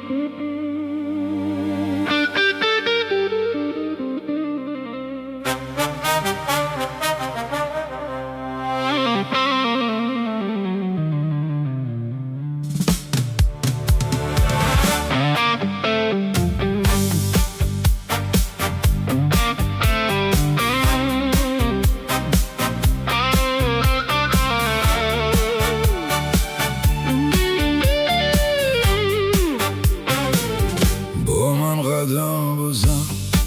قدم بزن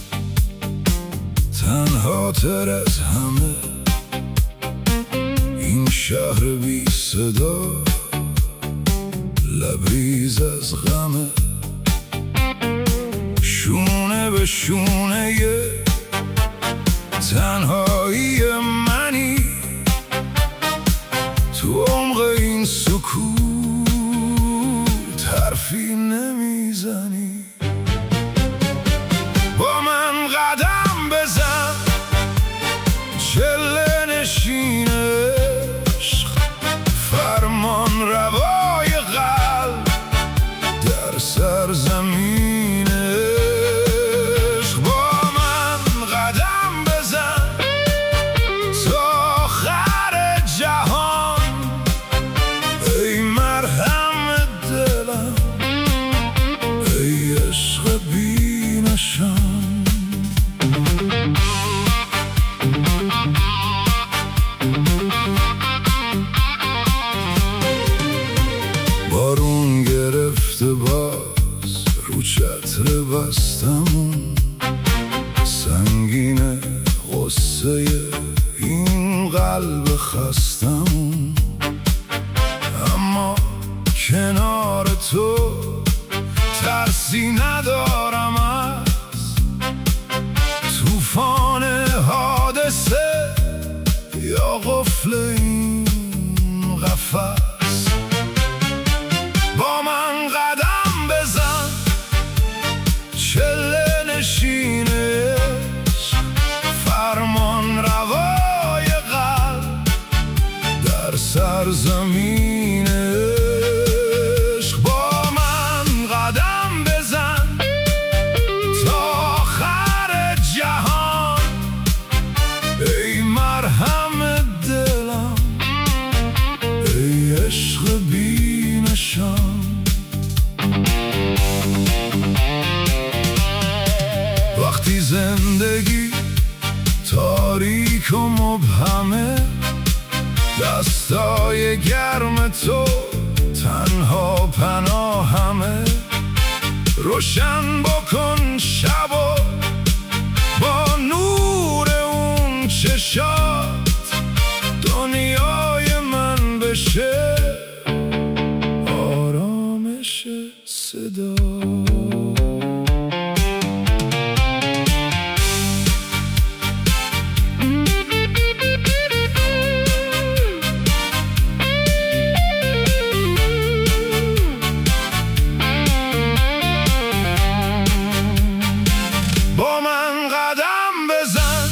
تنهاتر از همه، این شهر بی صدا لبریز از غمه، شونه به شونه تنهایی منی، تو عمق این سکوت حرفی نمیزنی. با من قدم بزن چله نشین عشق، فرمان روای قلب در سرزمین عشق. با من قدم بزن تا آخر جهان، ای مرهم دلم، ای عشق بی نشان. بارون گرفته باز رو چتر بستمون، سنگین غصه این قلب خستمون، اما کنار تو ترسی ندارم از طوفان حادثه یا قفل این قفس. با من قدم بزن چله نشین عشق، فرمان روای قلب در سرزمین عشق. با من قدم بزن تا آخر جهان، ای مرهم دلم، ای عشق بی نشان. وقتی زندگی تاریک و مبهمه، دستای گرم تو تنها پناهمه، روشن بکن شبو با نور اون چشات، دنیای من بشه آرامش صدا. با من قدم بزن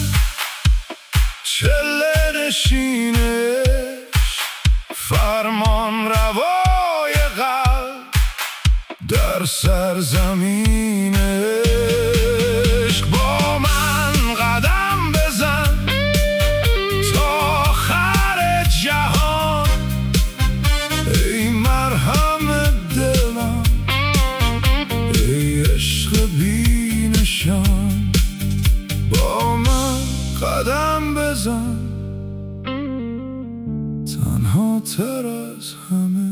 چله نشین عشق، فرمان روای قلب در سرزمین عشق. با من قدم بزن تا آخر جهان، ای مرهم دلم، ای عشق بی نشان. با من قدم بزن تنها تر از همه.